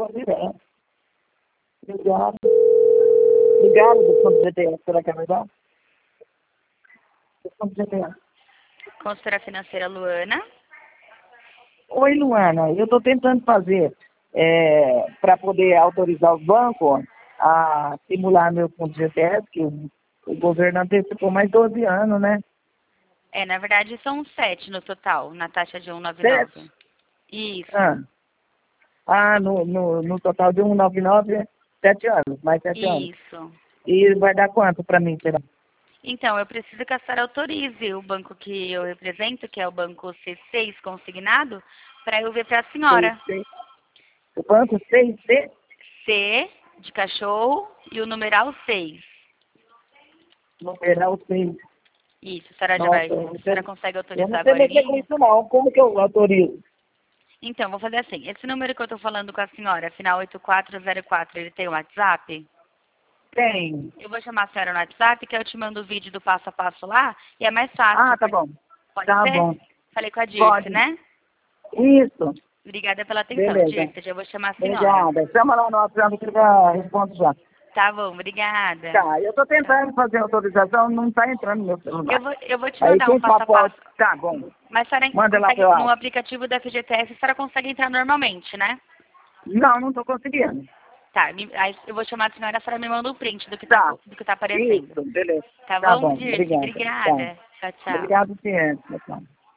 pessoa direto. Obrigado. Obrigado do fundo do GTS. Será que é verdade? Do fundo do GTS. Consultora financeira Luana. Oi, Luana. Eu estou tentando fazer para poder autorizar o banco a simular meu fundo de GTS, que o governo antecipou mais 12 anos, né? Na verdade são 7 no total, na taxa de 199. 7? Isso. No total de 199 é 7 anos, mais 7 anos. Isso. E vai dar quanto para mim, será? Então, eu preciso que a senhora autorize o banco que eu represento, que é o banco C6 consignado, para eu ver para a senhora. O banco 6C? C de cachorro e o numeral 6. Numeral 6. Isso, a senhora Nossa, a senhora consegue eu autorizar não sei agora em mexer com linha? isso não. Como que eu autorizo? Então, vou fazer assim. Esse número que eu estou falando com a senhora, final 8404, ele tem um WhatsApp? Tem. Eu vou chamar a senhora no WhatsApp, que eu te mando o vídeo do passo a passo lá, e é mais fácil. Ah, tá bom. Pode Tá ser? bom. Falei com a Dirce, Pode. né? Isso. Obrigada pela atenção, Beleza. Dirce. Já vou chamar a senhora. Obrigada. Chama lá no WhatsApp que eu já respondo já. Tá bom, obrigada. Tá, eu tô tentando fazer a autorização, não tá entrando no meu celular. Eu vou te Aí mandar um quem passo a pode... passo. Tá bom. Mas a senhora Manda lá consegue, pra eu no acho. aplicativo da FGTS, a senhora consegue entrar normalmente, né? Não tô conseguindo. Tá, aí eu vou chamar a senhora me manda o print Tá. do que tá aparecendo. Isso, beleza. Tá Tá bom, bom, Dirce? obrigada. Tá. Obrigada. Tchau, tchau. Obrigado, ciência. Tchau.